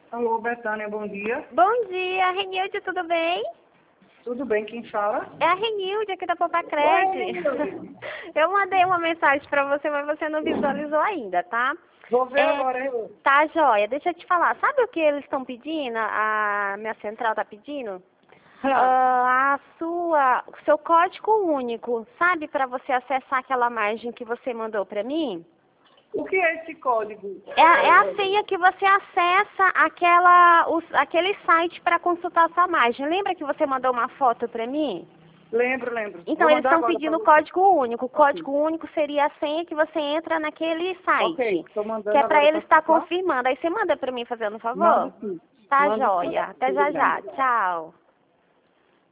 Alô, Betânia, bom dia. Bom dia, Renilde, tudo bem? Tudo bem, quem fala? É a Renilde aqui da Popacred. Eu mandei uma mensagem pra você, mas você não visualizou ainda, tá? Vou ver agora, hein? Tá, joia. Deixa eu te falar. Sabe o que eles estão pedindo? A minha central tá pedindo? O seu código único, sabe? Pra você acessar aquela margem que você mandou pra mim? O que é esse código? É a senha que você acessa aquele site para consultar a sua margem. Lembra que você mandou uma foto para mim? Lembro. Então, Vou eles mandar estão agora pedindo o pra você. código único. O código único seria a senha que você entra naquele site. Ok, estou mandando Que é para agora eles para estar você, tá? confirmando. Aí você manda para mim, fazendo um favor? Mando sim. Tá, Mando sim. joia. Até Tudo já bem. já. Tchau.